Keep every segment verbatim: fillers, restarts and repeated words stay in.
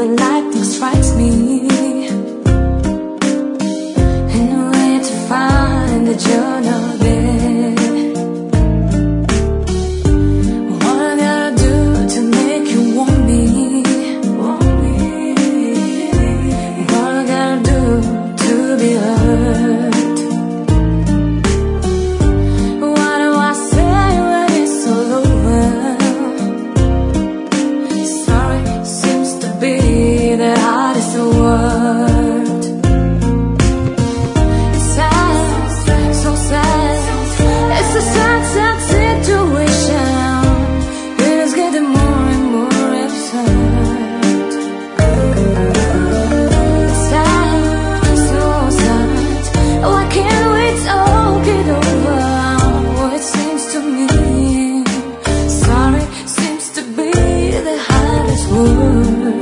when lightning strikes me? And where to find the journal there? What I gotta do to make you want me? Want me? What I gotta do to be heard? What do I say when it's all over? Sorry seems to be the hardest word. It's sad, so sad. It's a sad, sad situation. It is getting more and more absurd. It's sad, so sad. Why can't we talk it over? Oh, it seems to me, sorry seems to be the hardest word.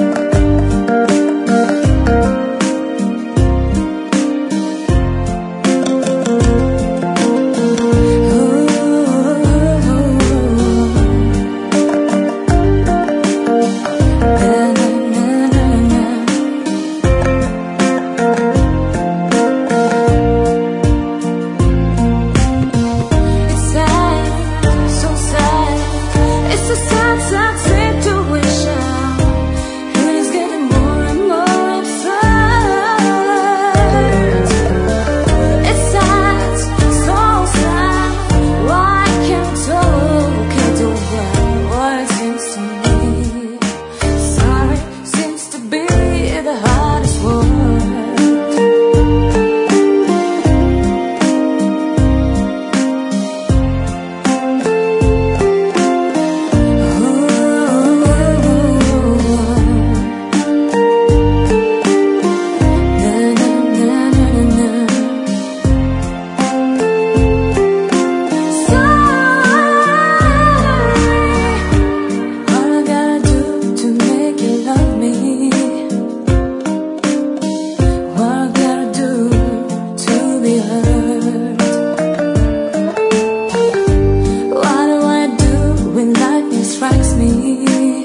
Strikes me.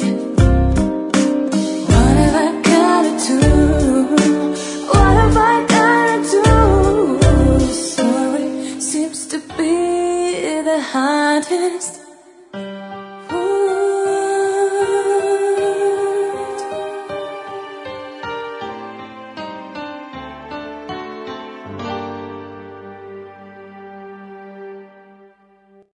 What have I gotta do? What have I gotta do? Sorry seems to be the hardest